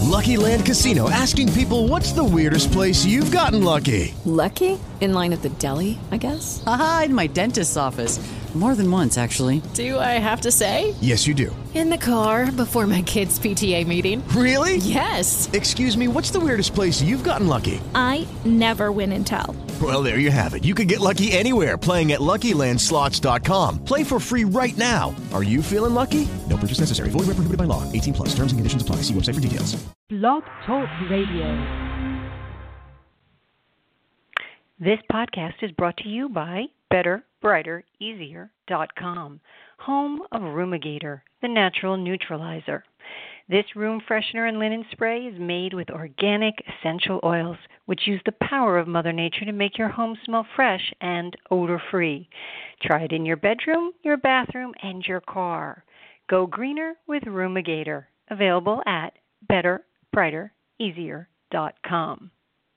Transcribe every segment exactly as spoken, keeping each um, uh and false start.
Lucky Land Casino, asking people, what's the weirdest place you've gotten lucky? Lucky? In line at the deli, I guess? Aha, in my dentist's office. More than once, actually. Do I have to say? Yes, you do. In the car before my kids' P T A meeting. Really? Yes. Excuse me, what's the weirdest place you've gotten lucky? I never win and tell. Well, there you have it. You can get lucky anywhere, playing at Lucky Land Slots dot com. Play for free right now. Are you feeling lucky? No purchase necessary. Void where prohibited by law. eighteen plus. Terms and conditions apply. See website for details. Blog Talk Radio. This podcast is brought to you by Better, Brighter, Easier dot com, home of Rumigator, the natural neutralizer. This room freshener and linen spray is made with organic essential oils, which use the power of Mother Nature to make your home smell fresh and odor-free. Try it in your bedroom, your bathroom, and your car. Go greener with Rumigator, available at Better, Brighter, Easier dot com.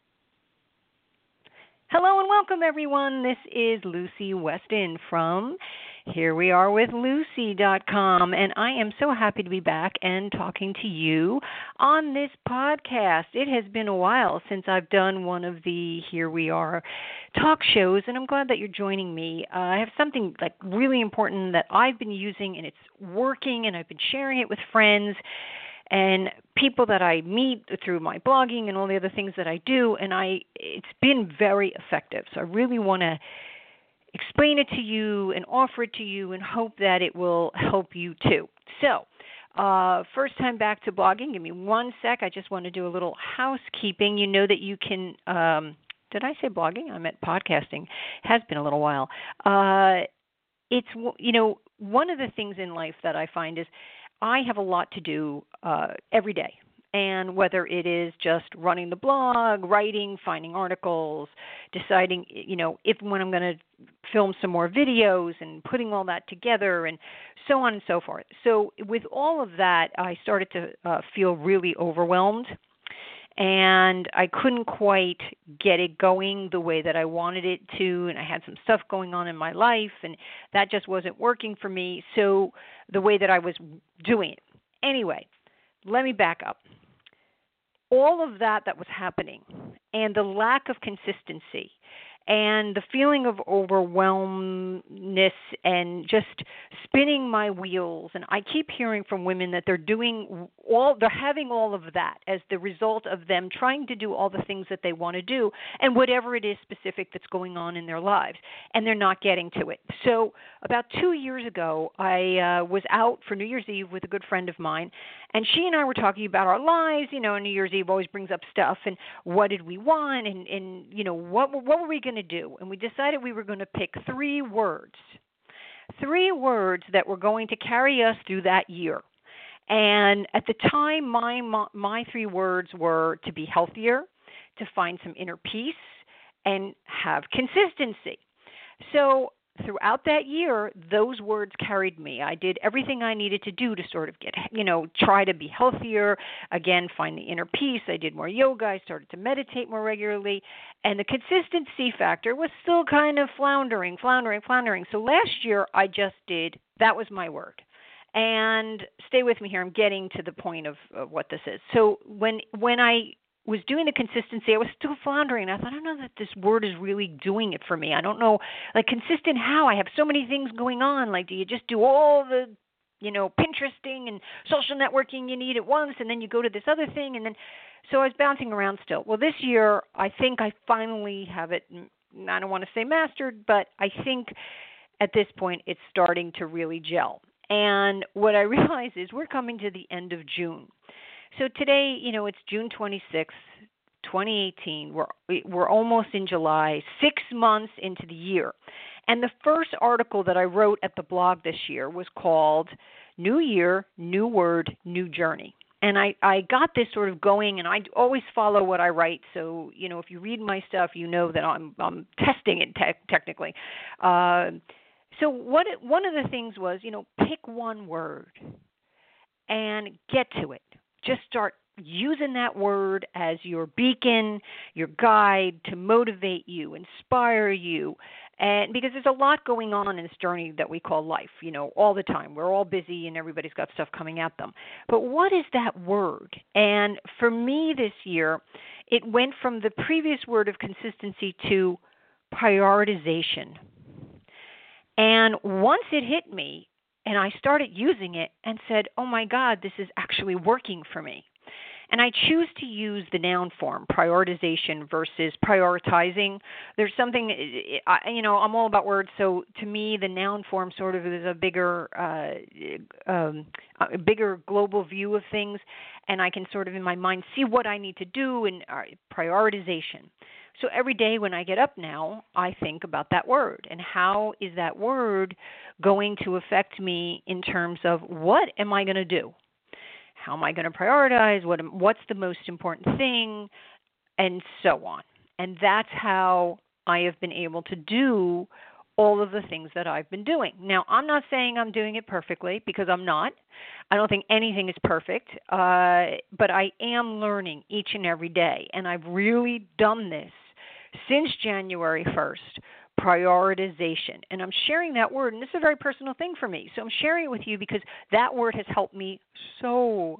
Hello and welcome, everyone. This is Lucy Weston from Here We Are With Lucy dot com, and I am so happy to be back and talking to you on this podcast. It has been a while since I've done one of the Here We Are talk shows, and I'm glad that you're joining me. Uh, I have something like really important that I've been using, and it's working, and I've been sharing it with friends and people that I meet through my blogging and all the other things that I do, and I it's been very effective. So I really want to explain it to you and offer it to you and hope that it will help you too. So uh, first time back to blogging, give me one sec. I just want to do a little housekeeping. You know that you can, um, did I say blogging? I meant podcasting. It has been a little while. Uh, it's, you know, one of the things in life that I find is I have a lot to do uh, every day, and whether it is just running the blog, writing, finding articles, deciding, you know, if when I'm going to film some more videos and putting all that together and so on and so forth. So with all of that, I started to uh, feel really overwhelmed, and I couldn't quite get it going the way that I wanted it to, and I had some stuff going on in my life, and that just wasn't working for me, so the way that I was doing it. Anyway, let me back up. All of that that was happening, and the lack of consistency, and the feeling of overwhelmness and just spinning my wheels. And I keep hearing from women that they're doing all, they're having all of that as the result of them trying to do all the things that they want to do and whatever it is specific that's going on in their lives, and they're not getting to it. So about two years ago, I uh, was out for New Year's Eve with a good friend of mine, and she and I were talking about our lives. You know, New Year's Eve always brings up stuff, and what did we want, and, and you know, what, what were we going to do? And we decided we were going to pick three words, three words that were going to carry us through that year. And at the time, my, my my three words were to be healthier, to find some inner peace, and have consistency. So throughout that year, those words carried me. I did everything I needed to do to sort of get, you know, try to be healthier, again, find the inner peace. I did more yoga. I started to meditate more regularly. And the consistency factor was still kind of floundering, floundering, floundering. So last year, I just did, that was my word. And stay with me here. I'm getting to the point of, of what this is. So when when I was doing the consistency, I was still floundering. I thought, I don't know that this word is really doing it for me. I don't know, like, consistent how? I have so many things going on. Like, do you just do all the, you know, Pinteresting and social networking you need at once, and then you go to this other thing, and then, so I was bouncing around still. Well, this year, I think I finally have it, I don't want to say mastered, but I think at this point it's starting to really gel. And what I realize is we're coming to the end of June. So today, you know, it's June twenty-sixth, twenty eighteen. We're we're almost in July, six months into the year. And the first article that I wrote at the blog this year was called New Year, New Word, New Journey. And I, I got this sort of going, and I always follow what I write. So, you know, if you read my stuff, you know that I'm, I'm testing it te- technically. Uh, so what it, one of the things was, you know, pick one word and get to it. Just start using that word as your beacon, your guide to motivate you, inspire you, And because there's a lot going on in this journey that we call life, you know, all the time. We're all busy and everybody's got stuff coming at them. But what is that word? And for me this year, it went from the previous word of consistency to prioritization. And once it hit me and I started using it and said, oh my God, this is actually working for me. And I choose to use the noun form, prioritization versus prioritizing. There's something, you know, I'm all about words, so to me the noun form sort of is a bigger, uh, um, a bigger global view of things, and I can sort of in my mind see what I need to do and uh, prioritization. So every day when I get up now, I think about that word and how is that word going to affect me in terms of what am I going to do? How am I going to prioritize? What what's the most important thing? And so on. And that's how I have been able to do all of the things that I've been doing. Now, I'm not saying I'm doing it perfectly because I'm not. I don't think anything is perfect. Uh, but I am learning each and every day. And I've really done this since January first. Prioritization. And I'm sharing that word, and this is a very personal thing for me. So I'm sharing it with you because that word has helped me so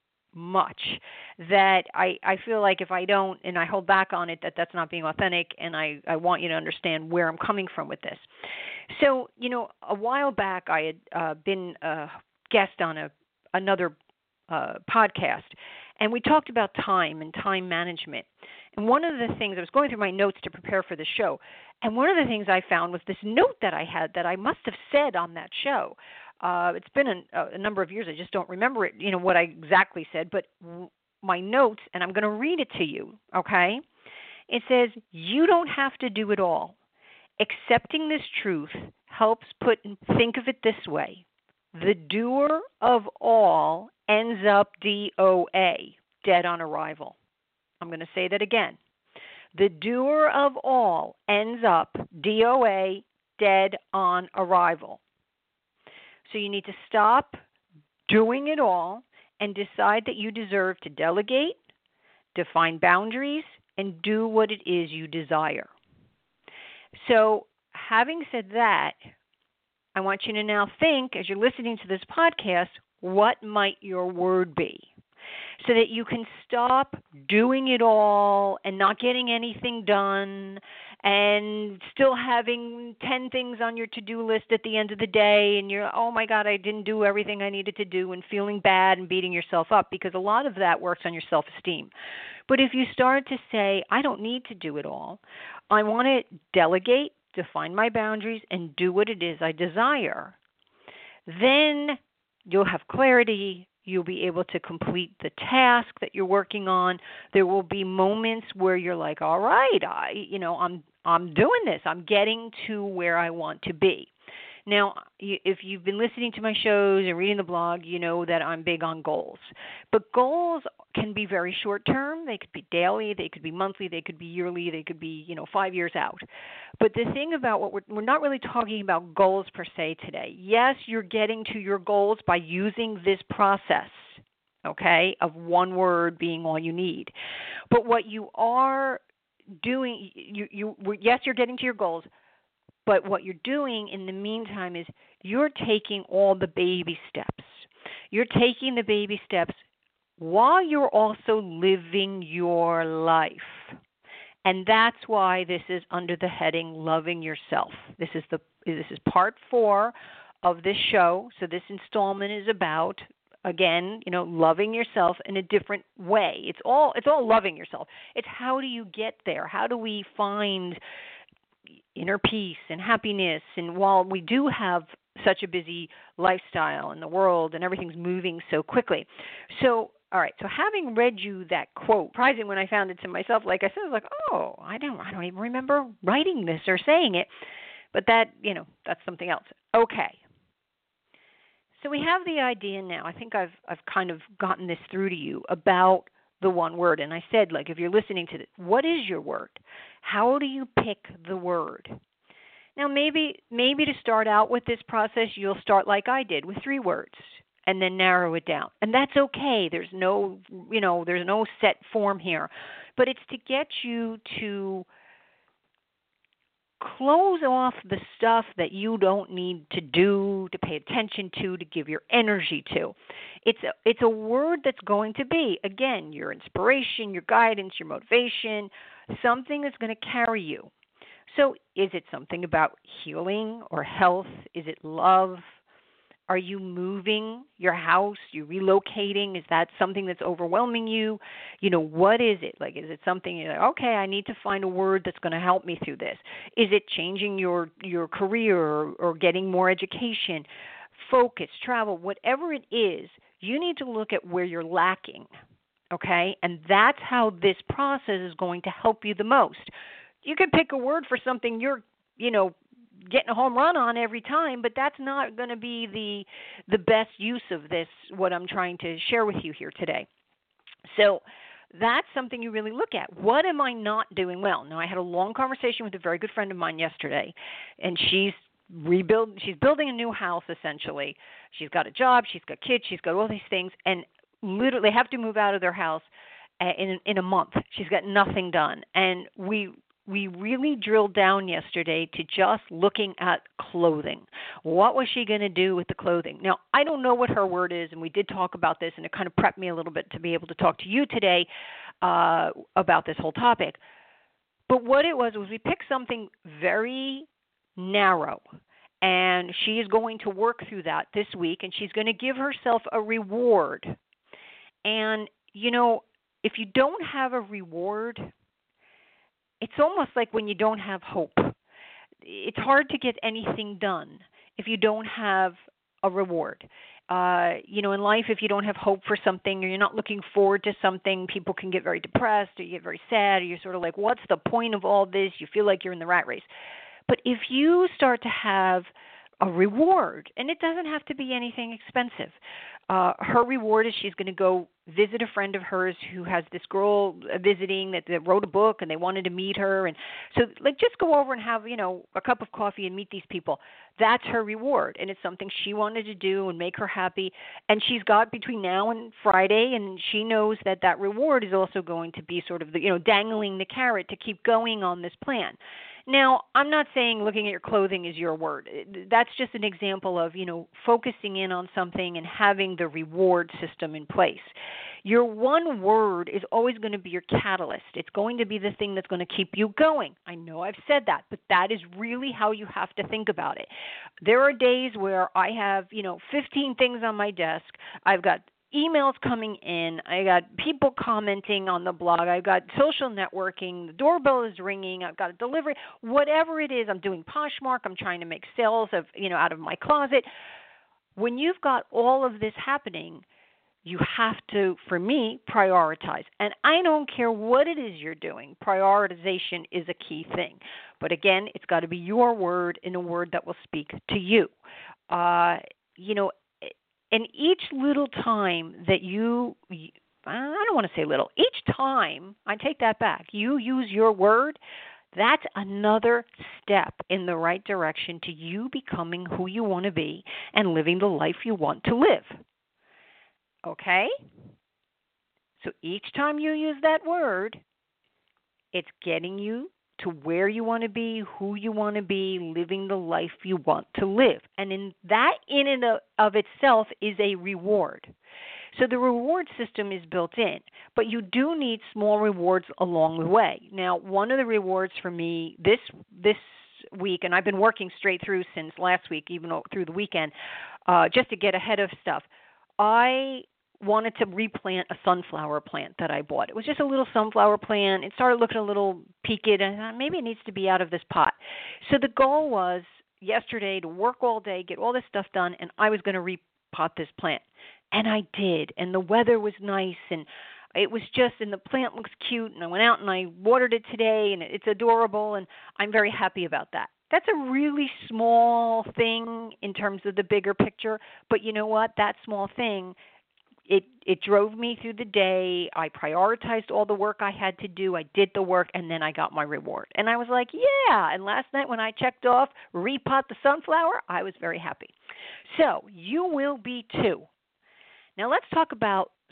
much that I, I feel like if I don't and I hold back on it, that that's not being authentic, and I, I want you to understand where I'm coming from with this. So, you know, a while back I had uh, been a guest on a another uh, podcast, and we talked about time and time management. And one of the things, I was going through my notes to prepare for the show, and one of the things I found was this note that I had that I must have said on that show. Uh, it's been a, a number of years. I just don't remember it, you know, what I exactly said. But w- my notes, and I'm going to read it to you, okay? It says, you don't have to do it all. Accepting this truth helps put, think of it this way. The doer of all ends up D O A, dead on arrival. I'm going to say that again. The doer of all ends up D O A, dead on arrival. So you need to stop doing it all and decide that you deserve to delegate, define boundaries, and do what it is you desire. So having said that, I want you to now think, as you're listening to this podcast, what might your word be? So that you can stop doing it all and not getting anything done and still having ten things on your to-do list at the end of the day, and you're, oh my God, I didn't do everything I needed to do, and feeling bad and beating yourself up, because a lot of that works on your self-esteem. But if you start to say, I don't need to do it all, I want to delegate, define my boundaries, and do what it is I desire, then you'll have clarity. You'll be able to complete the task that you're working on. There will be moments where you're like, all right, I, you know, I'm I'm doing this. I'm getting to where I want to be. Now, if you've been listening to my shows and reading the blog, you know that I'm big on goals. But goals can be very short term. They could be daily. They could be monthly. They could be yearly. They could be, you know, five years out. But the thing about what we're, we're not really talking about goals per se today. Yes, you're getting to your goals by using this process, okay, of one word being all you need. But what you are doing, you, you yes, you're getting to your goals. But what you're doing in the meantime is you're taking all the baby steps. You're taking the baby steps while you're also living your life. And that's why this is under the heading Loving Yourself. This is the this is part four of this show. So this installment is about, again, you know, loving yourself in a different way. It's all it's all loving yourself. It's how do you get there? How do we find inner peace and happiness? And while we do have such a busy lifestyle in the world and everything's moving so quickly. So, all right, so having read you that quote, surprising when I found it to myself, like I said, I was like, oh, I don't I don't even remember writing this or saying it. But that, you know, that's something else. Okay. So we have the idea now. I think I've I've kind of gotten this through to you about the one word. And I said, like, if you're listening to this, what is your word? How do you pick the word? Now, maybe maybe to start out with this process, you'll start like I did with three words and then narrow it down. And that's okay. There's no, you know, there's no set form here. But it's to get you to close off the stuff that you don't need to do, to pay attention to, to give your energy to. It's a, it's a word that's going to be, again, your inspiration, your guidance, your motivation, something that's going to carry you. So is it something about healing or health? Is it love? Are you moving your house? You relocating? Is that something that's overwhelming you? You know, what is it? Like, is it something you're like, okay, I need to find a word that's going to help me through this? Is it changing your, your career or, or getting more education, focus, travel, whatever it is, you need to look at where you're lacking, okay? And that's how this process is going to help you the most. You could pick a word for something you're, you know, getting a home run on every time, but that's not going to be the the best use of this, what I'm trying to share with you here today. So that's something you really look at. What am I not doing well? Now, I had a long conversation with a very good friend of mine yesterday, and she's rebuild. She's building a new house, essentially. She's got a job, she's got kids, she's got all these things, and literally have to move out of their house in in a month. She's got nothing done, and we We really drilled down yesterday to just looking at clothing. What was she going to do with the clothing? Now, I don't know what her word is, and we did talk about this, and it kind of prepped me a little bit to be able to talk to you today uh, about this whole topic. But what it was was we picked something very narrow, and she is going to work through that this week, and she's going to give herself a reward. And, you know, if you don't have a reward, it's almost like when you don't have hope. It's hard to get anything done if you don't have a reward. Uh, you know, in life, if you don't have hope for something or you're not looking forward to something, people can get very depressed or you get very sad or you're sort of like, what's the point of all this? You feel like you're in the rat race. But if you start to have a reward, and it doesn't have to be anything expensive. Uh, her reward is she's going to go visit a friend of hers who has this girl visiting that, that wrote a book, and they wanted to meet her. And so, like, just go over and have, you know, a cup of coffee and meet these people. That's her reward, and it's something she wanted to do and make her happy. And she's got between now and Friday, and she knows that that reward is also going to be sort of, the, you know, dangling the carrot to keep going on this plan. Now, I'm not saying looking at your clothing is your word. That's just an example of, you know, focusing in on something and having the reward system in place. Your one word is always going to be your catalyst. It's going to be the thing that's going to keep you going. I know I've said that, but that is really how you have to think about it. There are days where I have, you know, fifteen things on my desk. I've got emails coming in, I got people commenting on the blog, I've got social networking, the doorbell is ringing, I've got a delivery, whatever it is, I'm doing Poshmark, I'm trying to make sales of, you know, out of my closet. When you've got all of this happening, you have to, for me, prioritize. And I don't care what it is you're doing, prioritization is a key thing. But again, it's got to be your word and a word that will speak to you. Uh, you know, And each little time that you, I don't want to say little, each time, I take that back, you use your word, that's another step in the right direction to you becoming who you want to be and living the life you want to live. Okay? So each time you use that word, it's getting you to where you want to be, who you want to be, living the life you want to live. And in that in and of itself is a reward. So the reward system is built in, but you do need small rewards along the way. Now, one of the rewards for me this this week, and I've been working straight through since last week, even through the weekend, uh, just to get ahead of stuff, I wanted to replant a sunflower plant that I bought. It was just a little sunflower plant. It started looking a little peaked, and I thought, maybe it needs to be out of this pot. So the goal was yesterday to work all day, get all this stuff done, and I was going to repot this plant. And I did, and the weather was nice, and it was just, and the plant looks cute, and I went out and I watered it today, and it's adorable, and I'm very happy about that. That's a really small thing in terms of the bigger picture, but you know what? That small thing, It it drove me through the day. I prioritized all the work I had to do. I did the work, and then I got my reward. And I was like, yeah. And last night when I checked off repot the sunflower, I was very happy. So you will be too. Now let's talk about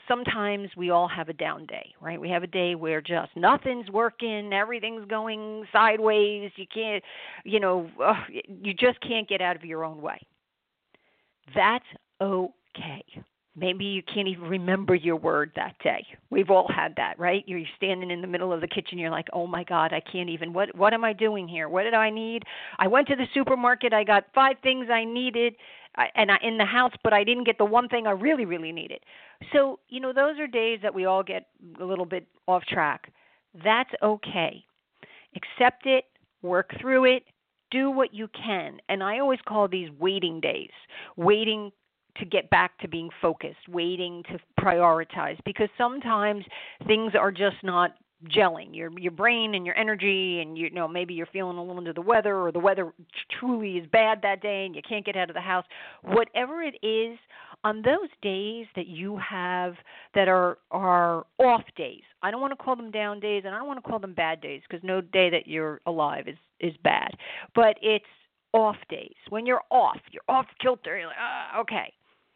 sometimes we all have a down day, right? We have a day where just nothing's working, everything's going sideways. You can't, you know, uh, you just can't get out of your own way. That's okay. Maybe you can't even remember your word that day. We've all had that, right? You're standing in the middle of the kitchen. You're like, oh, my God, I can't even. What What am I doing here? What did I need? I went to the supermarket. I got five things I needed and I, in the house, but I didn't get the one thing I really, really needed. So, you know, those are days that we all get a little bit off track. That's okay. Accept it. Work through it. Do what you can. And I always call these waiting days, waiting to get back to being focused, waiting to prioritize, because sometimes things are just not gelling. Your your brain and your energy, and you know maybe you're feeling a little under the weather, or the weather truly is bad that day and you can't get out of the house. Whatever it is, on those days that you have that are are off days, I don't want to call them down days, and I don't want to call them bad days, because no day that you're alive is is bad, but it's off days. When you're off, you're off kilter. You're like, ah, okay.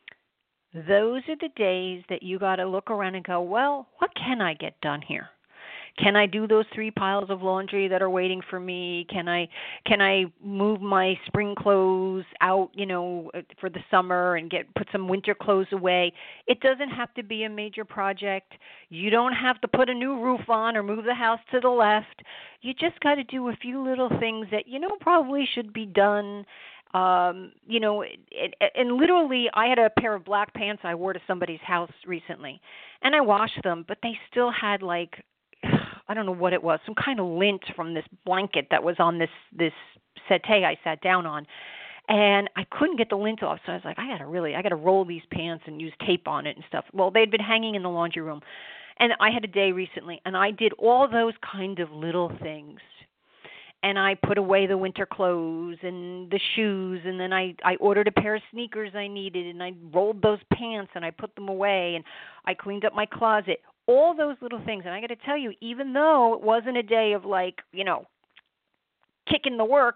Those are the days that you got to look around and go, well, what can I get done here? Can I do those three piles of laundry that are waiting for me? Can I can I move my spring clothes out, you know, for the summer and get put some winter clothes away? It doesn't have to be a major project. You don't have to put a new roof on or move the house to the left. You just got to do a few little things that, you know, probably should be done. Um, you know, it, it, and literally I had a pair of black pants I wore to somebody's house recently, and I washed them, but they still had like, I don't know what it was, some kind of lint from this blanket that was on this, this settee I sat down on, and I couldn't get the lint off, so I was like, I got to really, I got to roll these pants and use tape on it and stuff. Well, they'd been hanging in the laundry room, and I had a day recently, and I did all those kind of little things. And I put away the winter clothes and the shoes, and then I, I ordered a pair of sneakers I needed, and I rolled those pants, and I put them away, and I cleaned up my closet. All those little things. And I got to tell you, even though it wasn't a day of, like, you know, kicking the work,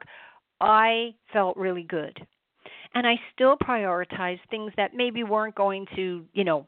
I felt really good. And I still prioritized things that maybe weren't going to, you know,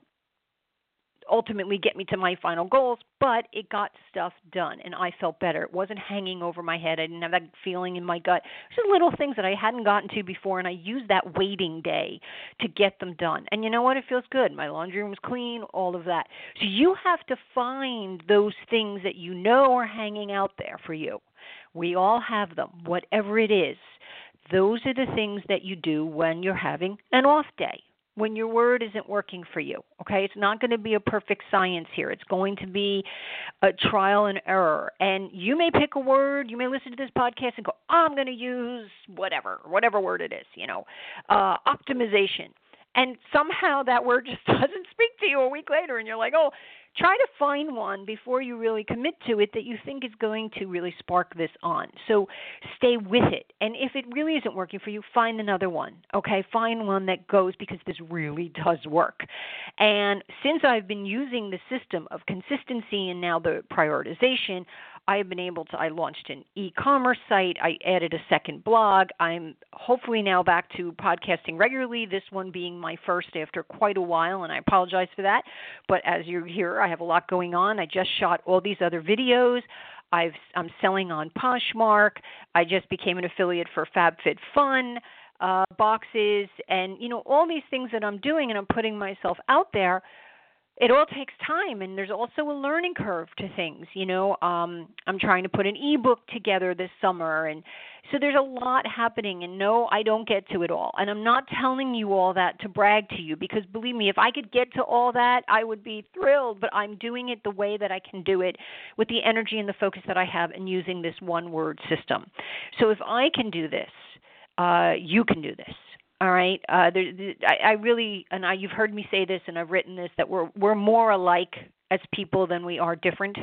ultimately get me to my final goals, but it got stuff done, and I felt better. It wasn't hanging over my head. I didn't have that feeling in my gut. Just little things that I hadn't gotten to before, and I used that waiting day to get them done. And you know what? It feels good. My laundry room's clean, all of that. So you have to find those things that you know are hanging out there for you. We all have them, whatever it is. Those are the things that you do when you're having an off day, when your word isn't working for you, okay? It's not going to be a perfect science here. It's going to be a trial and error. And you may pick a word, you may listen to this podcast and go, oh, I'm going to use whatever, whatever word it is, you know, uh, optimization. And somehow that word just doesn't speak to you a week later, and you're like, oh, try to find one before you really commit to it that you think is going to really spark this on. So stay with it. And if it really isn't working for you, find another one, okay? Find one that goes, because this really does work. And since I've been using the system of consistency and now the prioritization, I have been able to, I launched an e-commerce site. I added a second blog. I'm hopefully now back to podcasting regularly, this one being my first after quite a while, and I apologize for that. But as you hear, I have a lot going on. I just shot all these other videos. I've, I'm selling on Poshmark. I just became an affiliate for FabFitFun uh, boxes, and, you know, all these things that I'm doing, and I'm putting myself out there. It all takes time, and there's also a learning curve to things. You know, um, I'm trying to put an ebook together this summer, and so there's a lot happening. And no, I don't get to it all. And I'm not telling you all that to brag to you, because believe me, if I could get to all that, I would be thrilled. But I'm doing it the way that I can do it, with the energy and the focus that I have, and using this one-word system. So if I can do this, uh, you can do this. All right. Uh, there, there, I, I really, and I, you've heard me say this, and I've written this, that we're we're more alike as people than we are different.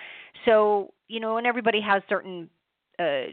So, you know, and everybody has certain uh,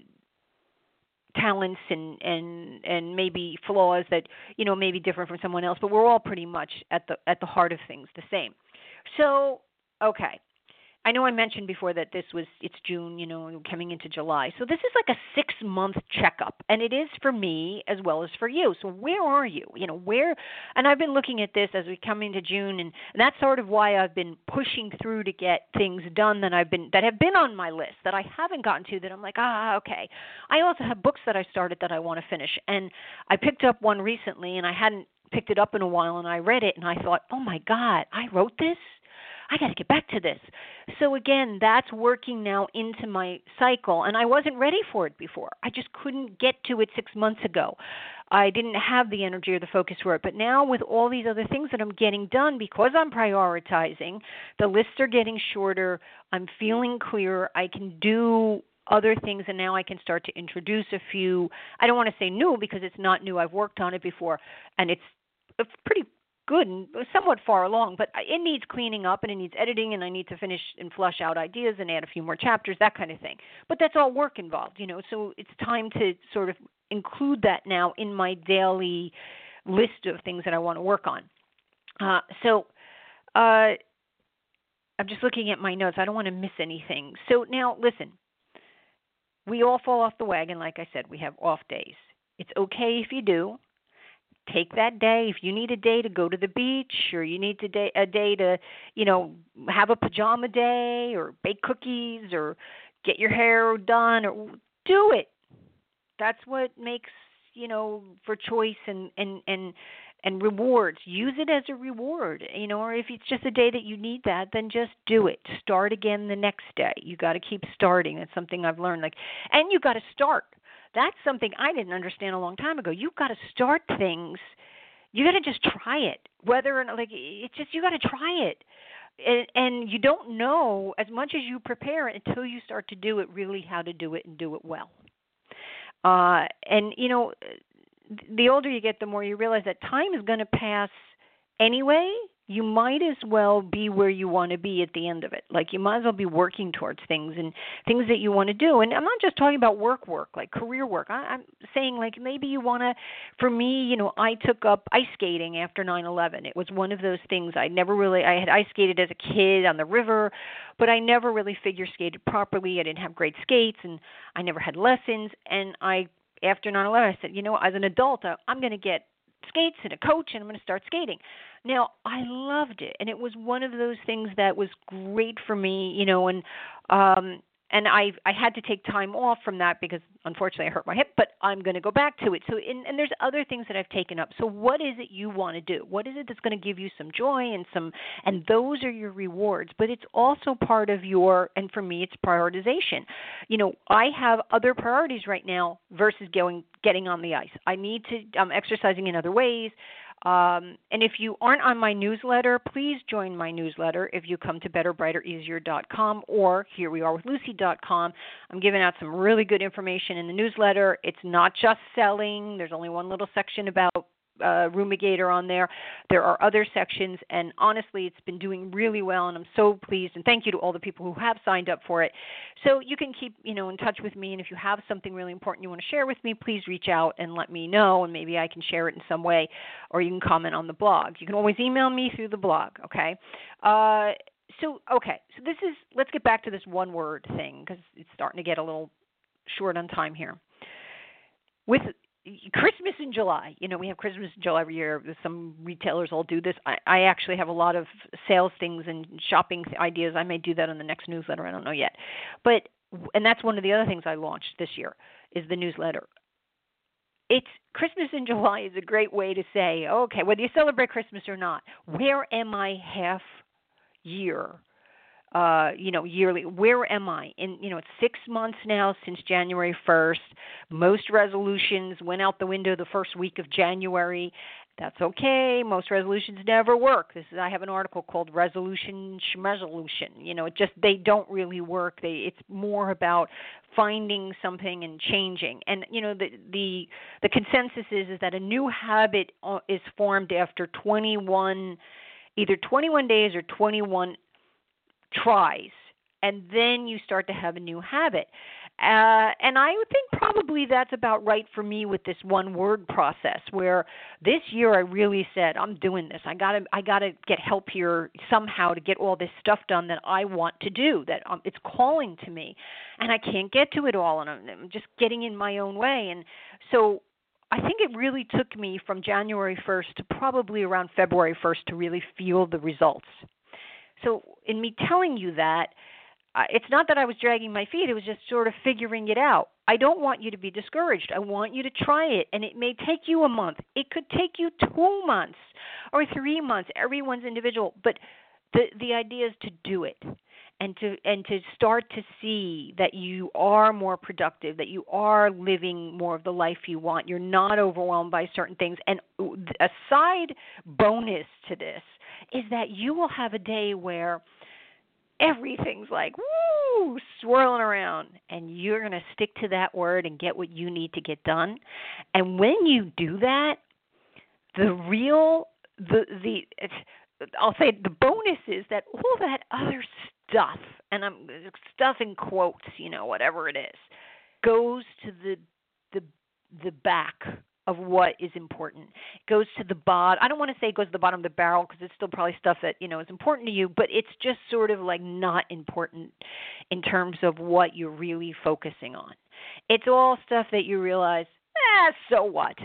talents and, and and maybe flaws that, you know, may be different from someone else, but we're all pretty much at the at the heart of things the same. So, okay. I know I mentioned before that this was, it's June, you know, and coming into July. So this is like a six-month checkup, and it is for me as well as for you. So where are you? You know, where, and I've been looking at this as we come into June, and, and that's sort of why I've been pushing through to get things done that I've been, that have been on my list that I haven't gotten to, that I'm like, ah, okay. I also have books that I started that I want to finish, and I picked up one recently, and I hadn't picked it up in a while, and I read it, and I thought, oh my God, I wrote this? I got to get back to this. So again, that's working now into my cycle, and I wasn't ready for it before. I just couldn't get to it six months ago. I didn't have the energy or the focus for it. But now with all these other things that I'm getting done because I'm prioritizing, the lists are getting shorter, I'm feeling clearer, I can do other things, and now I can start to introduce a few. I don't want to say new because it's not new. I've worked on it before, and it's a pretty good and somewhat far along, but it needs cleaning up and it needs editing, and I need to finish and flush out ideas and add a few more chapters, that kind of thing. But that's all work involved, you know, so it's time to sort of include that now in my daily list of things that I want to work on. Uh, so uh, I'm just looking at my notes. I don't want to miss anything. So now, listen, we all fall off the wagon. Like I said, we have off days. It's okay if you do. Take that day. If you need a day to go to the beach, or you need a day, a day to, you know, have a pajama day, or bake cookies, or get your hair done, or do it. That's what makes, you know, for choice and, and, and, and rewards. Use it as a reward, you know, or if it's just a day that you need that, then just do it. Start again the next day. You got to keep starting. That's something I've learned. Like, and you got to start. That's something I didn't understand a long time ago. You've got to start things. You got to just try it. Whether or not, like, it's just, you got to try it. And, and you don't know as much as you prepare until you start to do it, really how to do it and do it well. Uh, and, you know, the older you get, the more you realize that time is going to pass anyway. You might as well be where you want to be at the end of it. Like, you might as well be working towards things and things that you want to do. And I'm not just talking about work work, like career work. I, I'm saying, like, maybe you want to, for me, you know, I took up ice skating after nine eleven. It was one of those things I never really, I had ice skated as a kid on the river, but I never really figure skated properly. I didn't have great skates, and I never had lessons. And I, after nine eleven, I said, you know, as an adult, I, I'm going to get skates and a coach, and I'm going to start skating. Now, I loved it, and it was one of those things that was great for me, you know, and um, and I I had to take time off from that because, unfortunately, I hurt my hip, but I'm going to go back to it. So, in, and there's other things that I've taken up. So what is it you want to do? What is it that's going to give you some joy and some, and those are your rewards, but it's also part of your, and for me, it's prioritization. You know, I have other priorities right now versus going, getting on the ice. I need to, I'm exercising in other ways. Um, and if you aren't on my newsletter, please join my newsletter if you come to better brighter easier dot com or here we are with Lucy dot com. I'm giving out some really good information in the newsletter. It's not just selling. There's only one little section about uh, Rumigator on there. There are other sections, and honestly, it's been doing really well, and I'm so pleased. And thank you to all the people who have signed up for it. So you can keep, you know, in touch with me, and if you have something really important you want to share with me, please reach out and let me know, and maybe I can share it in some way, or you can comment on the blog. You can always email me through the blog, okay? Uh, so, okay, so this is, let's get back to this one-word thing, because it's starting to get a little short on time here. With Christmas in July, you know, we have Christmas in July every year. Some retailers all do this. I, I actually have a lot of sales things and shopping ideas. I may do that on the next newsletter. I don't know yet. But, and that's one of the other things I launched this year is the newsletter. It's Christmas in July is a great way to say, okay, whether you celebrate Christmas or not, where am I half year? Uh, you know, yearly, where am I? In, you know, it's six months now since January first. Most resolutions went out the window the first week of January. That's okay. Most resolutions never work. This is, I have an article called Resolution Schmesolution. You know, it just, they don't really work. They, it's more about finding something and changing. And, you know, the, the, the consensus is, is that a new habit is formed after twenty-one, either twenty-one days or twenty-one tries, and then you start to have a new habit. Uh, and I would think probably that's about right for me with this one word process, where this year I really said, I'm doing this. I gotta, I gotta get help here somehow to get all this stuff done that I want to do, that um, it's calling to me, and I can't get to it all, and I'm, I'm just getting in my own way. And so I think it really took me from January first to probably around February first to really feel the results. So in me telling you that, uh, it's not that I was dragging my feet. It was just sort of figuring it out. I don't want you to be discouraged. I want you to try it, and it may take you a month. It could take you two months or three months. Everyone's individual, but the the idea is to do it. And to and to start to see that you are more productive, that you are living more of the life you want. You're not overwhelmed by certain things. And a side bonus to this is that you will have a day where everything's like, woo, swirling around. And you're going to stick to that word and get what you need to get done. And when you do that, the real, the the I'll say the bonus is that all that other stuff, and I'm stuff in quotes, you know, whatever it is, goes to the the the back of what is important. It goes to the bottom. I don't want to say it goes to the bottom of the barrel because it's still probably stuff that, you know, is important to you, but it's just sort of like not important in terms of what you're really focusing on. It's all stuff that you realize, eh, so what?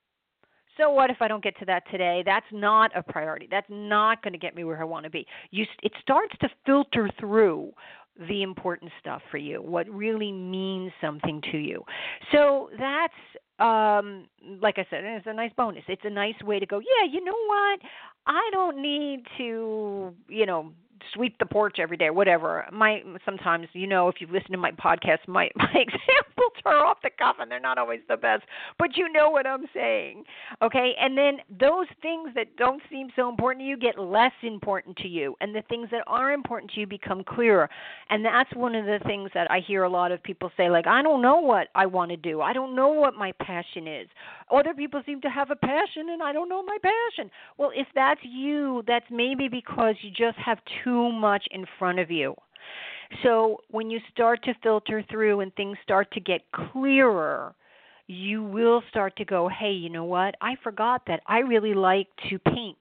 So what if I don't get to that today? That's not a priority. That's not going to get me where I want to be. You, it starts to filter through the important stuff for you, what really means something to you. So that's, um, like I said, it's a nice bonus. It's a nice way to go, yeah, you know what? I don't need to, you know, sweep the porch every day, whatever. My sometimes, you know, if you listen to my podcast, my, my examples are off the cuff and they're not always the best, but you know what I'm saying, okay? And then those things that don't seem so important to you get less important to you, and the things that are important to you become clearer. And that's one of the things that I hear a lot of people say, like, I don't know what I want to do. I don't know what my passion is. Other people seem to have a passion, and I don't know my passion. Well, if that's you, that's maybe because you just have too much in front of you. So when you start to filter through and things start to get clearer, you will start to go, hey, you know what? I forgot that I really like to paint.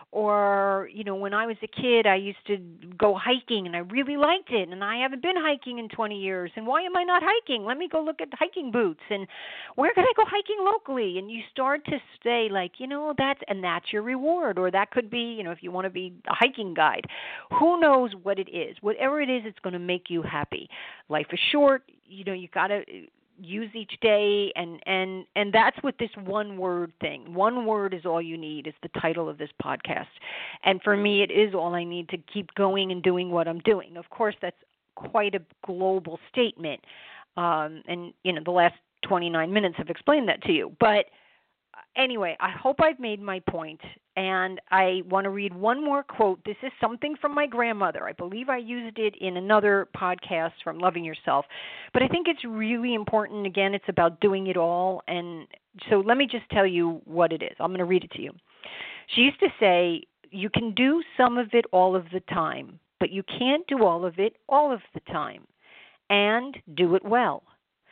Or, you know, when I was a kid, I used to go hiking, and I really liked it, and I haven't been hiking in twenty years, and why am I not hiking? Let me go look at hiking boots, and where can I go hiking locally? And you start to say, like, you know, that's, and that's your reward, or that could be, you know, if you want to be a hiking guide. Who knows what it is? Whatever it is, it's going to make you happy. Life is short. You know, you got to use each day, and, and, and that's what this one word thing. One word is all you need is the title of this podcast. And for me, it is all I need to keep going and doing what I'm doing. Of course, that's quite a global statement. Um, and, you know, the last twenty-nine minutes have explained that to you. But anyway, I hope I've made my point, and I want to read one more quote. This is something from my grandmother. I believe I used it in another podcast from Loving Yourself, but I think it's really important. Again, it's about doing it all, and so let me just tell you what it is. I'm going to read it to you. She used to say, you can do some of it all of the time, but you can't do all of it all of the time, and do it well.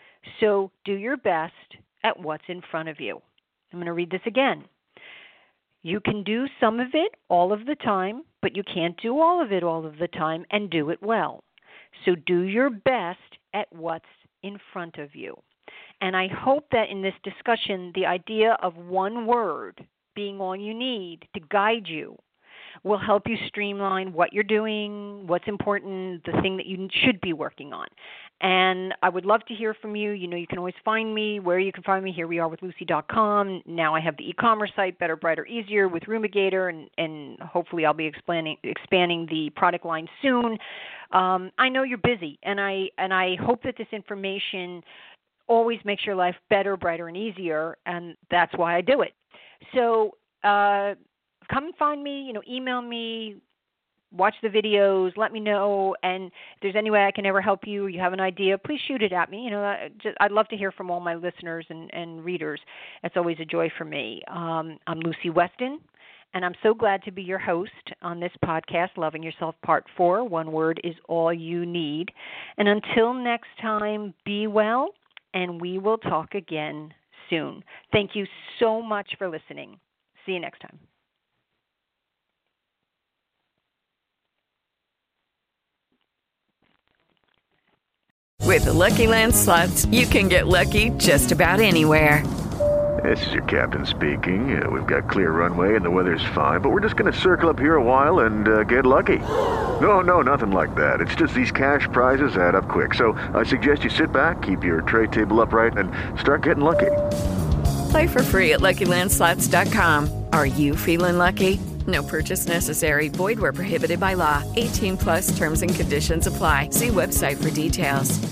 So do your best at what's in front of you. I'm going to read this again. You can do some of it all of the time, but you can't do all of it all of the time, and do it well. So do your best at what's in front of you. And I hope that in this discussion, the idea of one word being all you need to guide you will help you streamline what you're doing, what's important, the thing that you should be working on. And I would love to hear from you. You know, you can always find me where you can find me. Here we are with Lucy dot com. Now I have the e-commerce site, Better, Brighter, Easier with Rumigator, and, and hopefully I'll be expanding, expanding the product line soon. Um, I know you're busy, and I and I hope that this information always makes your life better, brighter, and easier, and that's why I do it. So uh, come and find me, you know, email me, watch the videos, let me know, and if there's any way I can ever help you or you have an idea, please shoot it at me. You know, just, I'd love to hear from all my listeners and, and readers. It's always a joy for me. Um, I'm Lucy Weston, and I'm so glad to be your host on this podcast, Loving Yourself Part four. One word is all you need. And until next time, be well, and we will talk again soon. Thank you so much for listening. See you next time. With the Lucky Land Slots, you can get lucky just about anywhere. This is your captain speaking. Uh, we've got clear runway and the weather's fine, but we're just going to circle up here a while and uh, get lucky. No, no, nothing like that. It's just these cash prizes add up quick. So I suggest you sit back, keep your tray table upright, and start getting lucky. Play for free at Lucky Land Slots dot com. Are you feeling lucky? No purchase necessary. Void where prohibited by law. eighteen plus terms and conditions apply. See website for details.